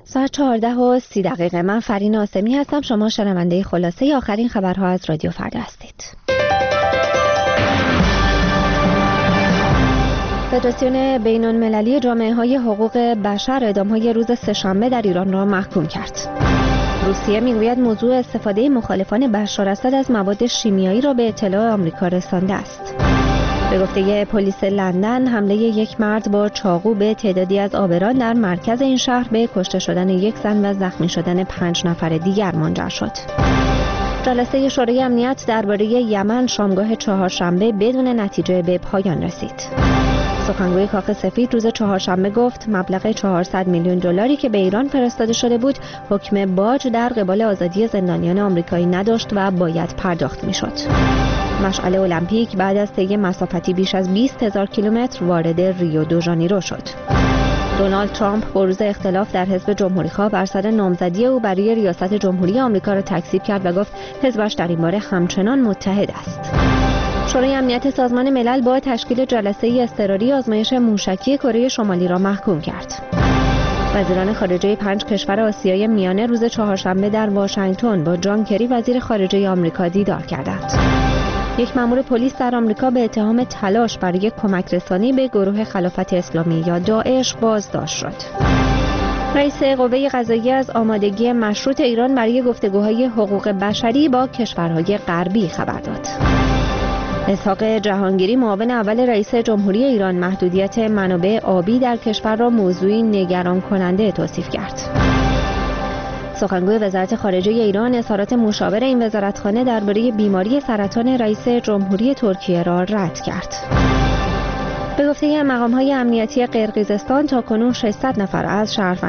ساعت 14:30 من فرین آسمی هستم. شما شنونده خلاصه آخرین خبرها از رادیو فردا هستید. فدراسیون بین‌المللی جامعه‌های حقوق بشر اعدام‌های روز سه‌شنبه در ایران را محکوم کرد. روسیه میگوید موضوع استفاده مخالفان بشار اسد از مواد شیمیایی را به اطلاع آمریکا رسانده است. به گفته پلیس لندن، حمله یک مرد با چاقو به تعدادی از عابران در مرکز این شهر به کشته شدن یک زن و زخمی شدن 5 نفر دیگر منجر شد. جلسه شورای امنیت درباره یمن شامگاه چهارشنبه بدون نتیجه به پایان رسید. سخنگوی کاخ سفید روز چهارشنبه گفت مبلغ 400 میلیون دلاری که به ایران فرستاده شده بود حکم باج در قبال آزادی زندانیان آمریکایی نداشت و باید پرداخت میشد. مشعل المپیک بعد از طی مسافتی بیش از 20,000 کیلومتر وارد ریو دو ژانیرو شد. دونالد ترامپ بروز اختلاف در حزب جمهوری‌خواه بر سر نامزدی او برای ریاست جمهوری آمریکا را تکذیب کرد و گفت حزبش در این باره همچنان متحد است. شورای امنیت سازمان ملل با تشکیل جلسه اضطراری آزمایش موشکی کره شمالی را محکوم کرد. وزیران خارجه 5 کشور آسیای میانه روز چهارشنبه در واشنگتن با جان کری وزیر خارجه آمریکا دیدار کردند. یک مأمور پلیس در آمریکا به اتهام تلاش برای کمک رسانی به گروه خلافت اسلامی یا داعش بازداشت شد. رئیس قوه قضاییه از آمادگی مشروط ایران برای گفتگوهای حقوق بشری با کشورهای غربی خبر داد. اسحاق جهانگیری معاون اول رئیس جمهوری ایران محدودیت منابع آبی در کشور را موضوعی نگران کننده توصیف کرد. سخنگوی وزارت خارجه ایران اظهارات مشاور این وزارتخانه درباره بیماری سرطان رئیس جمهوری ترکیه را رد کرد. به گفته مقام‌های امنیتی قرقیزستان تاکنون 600 نفر از شهروندان